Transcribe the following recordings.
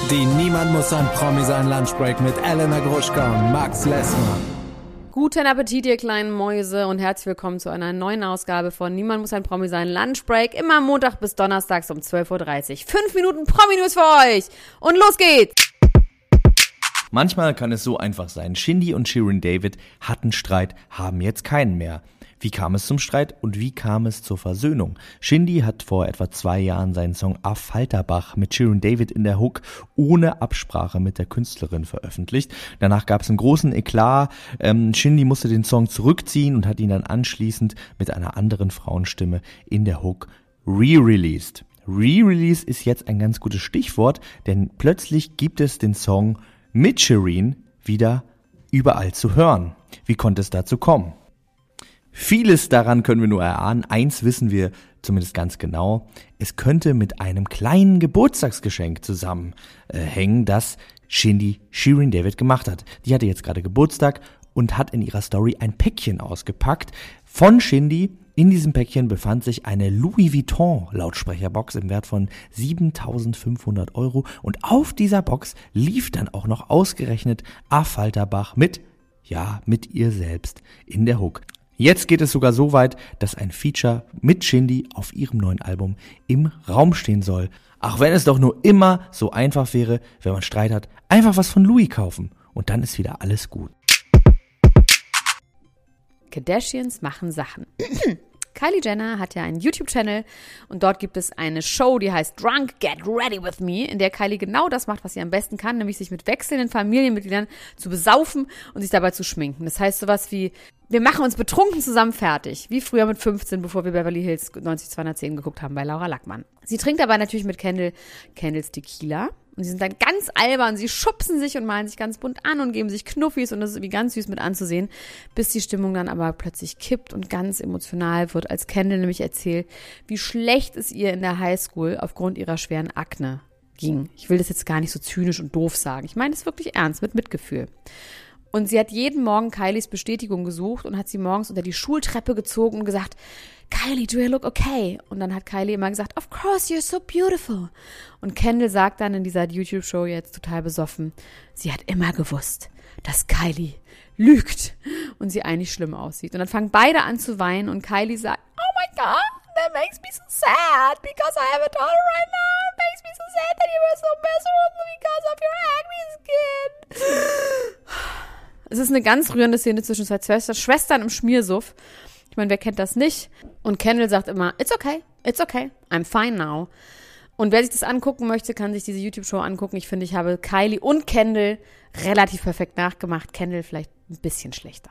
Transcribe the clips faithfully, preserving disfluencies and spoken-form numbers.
Die Niemand muss ein Promi sein Lunchbreak mit Elena Gruschka und Max Lessmann. Guten Appetit, ihr kleinen Mäuse, und herzlich willkommen zu einer neuen Ausgabe von Niemand muss ein Promi sein Lunchbreak. Immer Montag bis Donnerstags um zwölf Uhr dreißig. Fünf Minuten Promi-News für euch. Und los geht's! Manchmal kann es so einfach sein. Shindy und Shirin David hatten Streit, haben jetzt keinen mehr. Wie kam es zum Streit und wie kam es zur Versöhnung? Shindy hat vor etwa zwei Jahren seinen Song A Falterbach mit Shirin David in der Hook ohne Absprache mit der Künstlerin veröffentlicht. Danach gab es einen großen Eklat. Ähm, Shindy musste den Song zurückziehen und hat ihn dann anschließend mit einer anderen Frauenstimme in der Hook re-released. Re-release ist jetzt ein ganz gutes Stichwort, denn plötzlich gibt es den Song mit Shirin wieder überall zu hören. Wie konnte es dazu kommen? Vieles daran können wir nur erahnen. Eins wissen wir zumindest ganz genau. Es könnte mit einem kleinen Geburtstagsgeschenk zusammenhängen, das Shindy Shirin David gemacht hat. Die hatte jetzt gerade Geburtstag und hat in ihrer Story ein Päckchen ausgepackt von Shindy. In diesem Päckchen befand sich eine Louis Vuitton Lautsprecherbox im Wert von siebentausendfünfhundert Euro. Und auf dieser Box lief dann auch noch ausgerechnet A Falterbach mit, ja, mit ihr selbst in der Hook. Jetzt geht es sogar so weit, dass ein Feature mit Shindy auf ihrem neuen Album im Raum stehen soll. Auch wenn es doch nur immer so einfach wäre, wenn man Streit hat, einfach was von Louis kaufen und dann ist wieder alles gut. Kardashians machen Sachen. Kylie Jenner hat ja einen YouTube-Channel und dort gibt es eine Show, die heißt Drunk, Get Ready With Me, in der Kylie genau das macht, was sie am besten kann, nämlich sich mit wechselnden Familienmitgliedern zu besaufen und sich dabei zu schminken. Das heißt sowas wie, wir machen uns betrunken zusammen fertig, wie früher mit fünfzehn, bevor wir Beverly Hills neunzig zweihundertzehn geguckt haben bei Laura Lackmann. Sie trinkt aber natürlich mit Kendall, Kendalls Tequila. Und sie sind dann ganz albern, sie schubsen sich und malen sich ganz bunt an und geben sich Knuffis und das ist irgendwie ganz süß mit anzusehen, bis die Stimmung dann aber plötzlich kippt und ganz emotional wird, als Kendall nämlich erzählt, wie schlecht es ihr in der Highschool aufgrund ihrer schweren Akne ging. Ich will das jetzt gar nicht so zynisch und doof sagen, ich meine es wirklich ernst, mit Mitgefühl. Und sie hat jeden Morgen Kylies Bestätigung gesucht und hat sie morgens unter die Schultreppe gezogen und gesagt, Kylie, do you look okay? Und dann hat Kylie immer gesagt, of course, you're so beautiful. Und Kendall sagt dann in dieser YouTube-Show jetzt total besoffen, sie hat immer gewusst, dass Kylie lügt und sie eigentlich schlimm aussieht. Und dann fangen beide an zu weinen und Kylie sagt, oh my God, that makes me so sad because I have a daughter right now. It makes me so sad that you were so miserable because of your acne skin. Es ist eine ganz rührende Szene zwischen zwei Schwestern im Schmiersuff. Ich meine, wer kennt das nicht? Und Kendall sagt immer, it's okay, it's okay, I'm fine now. Und wer sich das angucken möchte, kann sich diese YouTube-Show angucken. Ich finde, ich habe Kylie und Kendall relativ perfekt nachgemacht. Kendall vielleicht ein bisschen schlechter.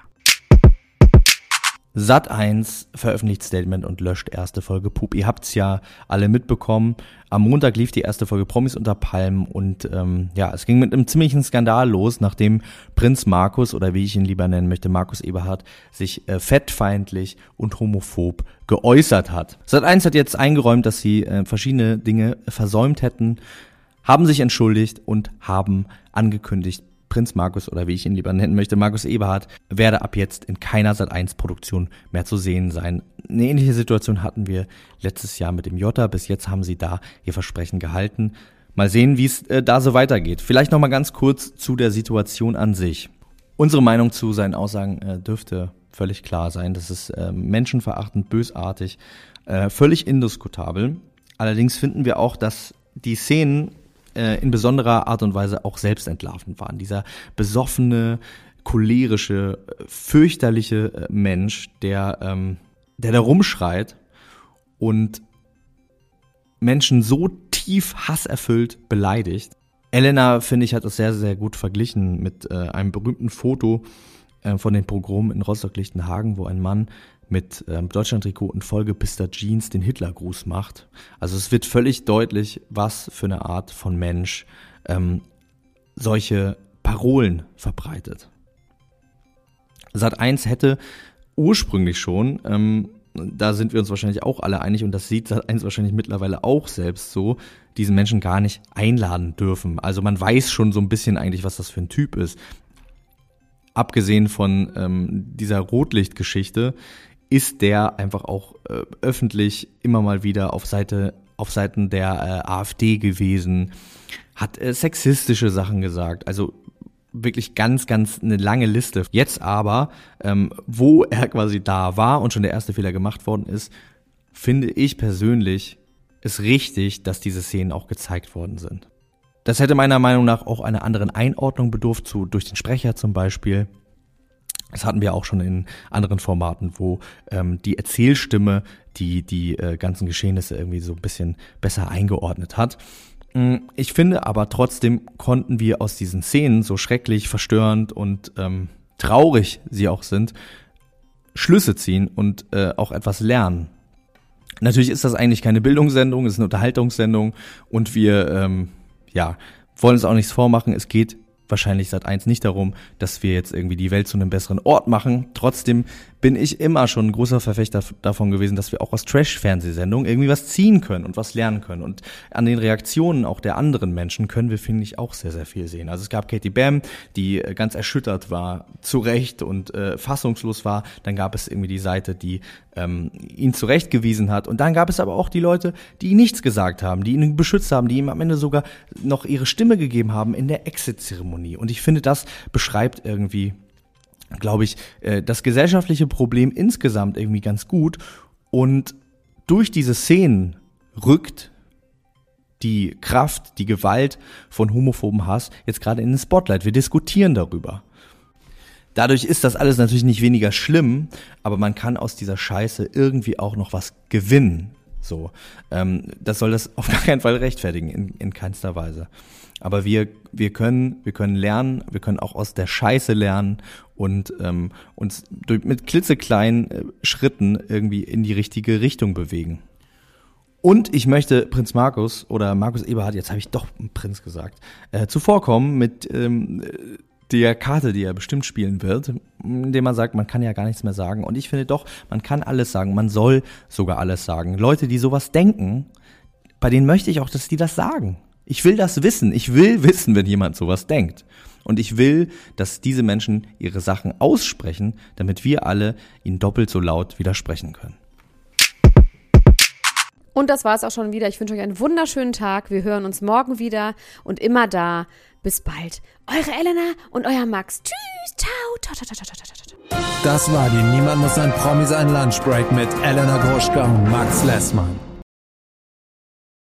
Sat eins veröffentlicht Statement und löscht erste Folge Pup. Ihr habt's ja alle mitbekommen. Am Montag lief die erste Folge Promis unter Palmen und ähm, ja, es ging mit einem ziemlichen Skandal los, nachdem Prinz Markus, oder wie ich ihn lieber nennen möchte, Markus Eberhard, sich äh, fettfeindlich und homophob geäußert hat. Sat eins hat jetzt eingeräumt, dass sie äh, verschiedene Dinge versäumt hätten, haben sich entschuldigt und haben angekündigt, Prinz Markus, oder wie ich ihn lieber nennen möchte, Markus Eberhard, werde ab jetzt in keiner Sat eins Produktion mehr zu sehen sein. Eine ähnliche Situation hatten wir letztes Jahr mit dem Jota. Bis jetzt haben sie da ihr Versprechen gehalten. Mal sehen, wie es äh, da so weitergeht. Vielleicht noch mal ganz kurz zu der Situation an sich. Unsere Meinung zu seinen Aussagen äh, dürfte völlig klar sein. Das ist äh, menschenverachtend, bösartig, äh, völlig indiskutabel. Allerdings finden wir auch, dass die Szenen in besonderer Art und Weise auch selbstentlarvend waren. Dieser besoffene, cholerische, fürchterliche Mensch, der, ähm, der da rumschreit und Menschen so tief hasserfüllt beleidigt. Elena, finde ich, hat das sehr, sehr gut verglichen mit äh, einem berühmten Foto äh, von den Pogromen in Rostock-Lichtenhagen, wo ein Mann mit ähm, Deutschland-Trikot und vollgepisster Jeans den Hitlergruß macht. Also es wird völlig deutlich, was für eine Art von Mensch ähm, solche Parolen verbreitet. Sat eins hätte ursprünglich schon, ähm, da sind wir uns wahrscheinlich auch alle einig, und das sieht Sat eins wahrscheinlich mittlerweile auch selbst so, diesen Menschen gar nicht einladen dürfen. Also man weiß schon so ein bisschen eigentlich, was das für ein Typ ist. Abgesehen von ähm, dieser Rotlichtgeschichte ist der einfach auch äh, öffentlich immer mal wieder auf Seite auf Seiten der äh, AfD gewesen, hat äh, sexistische Sachen gesagt, also wirklich ganz, ganz eine lange Liste. Jetzt aber, ähm, wo er quasi da war und schon der erste Fehler gemacht worden ist, finde ich persönlich es richtig, dass diese Szenen auch gezeigt worden sind. Das hätte meiner Meinung nach auch einer anderen Einordnung bedurft, zu, durch den Sprecher zum Beispiel. Das hatten wir auch schon in anderen Formaten, wo ähm, die Erzählstimme die die äh, ganzen Geschehnisse irgendwie so ein bisschen besser eingeordnet hat. Ich finde aber trotzdem konnten wir aus diesen Szenen, so schrecklich, verstörend und ähm, traurig sie auch sind, Schlüsse ziehen und äh, auch etwas lernen. Natürlich ist das eigentlich keine Bildungssendung, es ist eine Unterhaltungssendung und wir ähm, ja wollen uns auch nichts vormachen. Es geht wahrscheinlich Sat eins nicht darum, dass wir jetzt irgendwie die Welt zu einem besseren Ort machen. Trotzdem bin ich immer schon ein großer Verfechter davon gewesen, dass wir auch aus Trash-Fernsehsendungen irgendwie was ziehen können und was lernen können. Und an den Reaktionen auch der anderen Menschen können wir, finde ich, auch sehr, sehr viel sehen. Also es gab Katie Bam, die ganz erschüttert war, zu Recht und äh, fassungslos war. Dann gab es irgendwie die Seite, die ähm, ihn zurechtgewiesen hat. Und dann gab es aber auch die Leute, die nichts gesagt haben, die ihn beschützt haben, die ihm am Ende sogar noch ihre Stimme gegeben haben in der Exit-Zeremonie. Und ich finde, das beschreibt irgendwie, glaube ich, das gesellschaftliche Problem insgesamt irgendwie ganz gut. Und durch diese Szenen rückt die Kraft, die Gewalt von homophoben Hass jetzt gerade in den Spotlight. Wir diskutieren darüber. Dadurch ist das alles natürlich nicht weniger schlimm, aber man kann aus dieser Scheiße irgendwie auch noch was gewinnen. So, ähm, das soll das auf gar keinen Fall rechtfertigen, in, in keinster Weise. Aber wir wir können wir können lernen, wir können auch aus der Scheiße lernen und ähm, uns durch, mit klitzekleinen äh, Schritten irgendwie in die richtige Richtung bewegen. Und ich möchte Prinz Markus oder Markus Eberhardt, jetzt habe ich doch Prinz gesagt, äh, zuvorkommen mit ähm, der Karte, die er bestimmt spielen wird, indem man sagt, man kann ja gar nichts mehr sagen. Und ich finde doch, man kann alles sagen, man soll sogar alles sagen. Leute, die sowas denken, bei denen möchte ich auch, dass die das sagen. Ich will das wissen. Ich will wissen, wenn jemand sowas denkt. Und ich will, dass diese Menschen ihre Sachen aussprechen, damit wir alle ihnen doppelt so laut widersprechen können. Und das war es auch schon wieder. Ich wünsche euch einen wunderschönen Tag. Wir hören uns morgen wieder und immer da. Bis bald. Eure Elena und euer Max. Tschüss. Ciao. Ciao, ciao, ciao, ciao, ciao, ciao. Das war die Niemand muss ein Promi sein Lunchbreak mit Elena Gruschka und Max Lessmann.